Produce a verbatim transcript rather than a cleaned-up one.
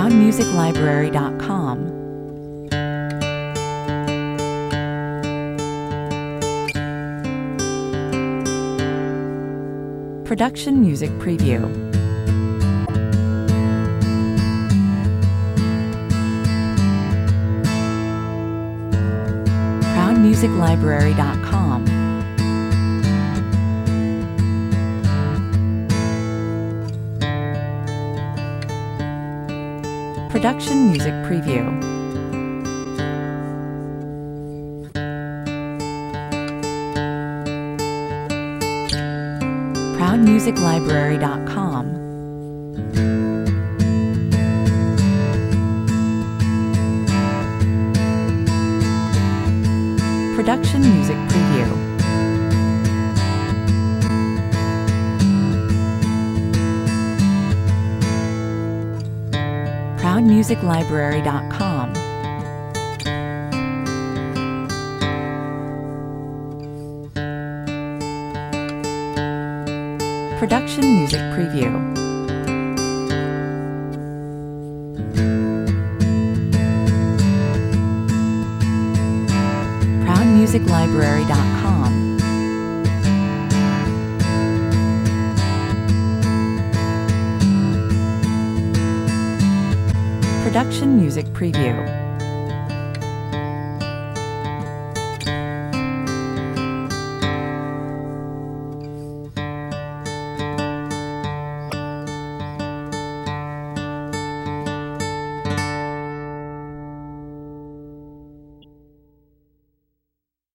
proud music library dot com. Production Music Preview. proud music library dot com. Production Music Preview. proud music library dot com. Production Music Preview. proud music library dot com. Production Music Preview. proud music library dot com. Production Music Preview.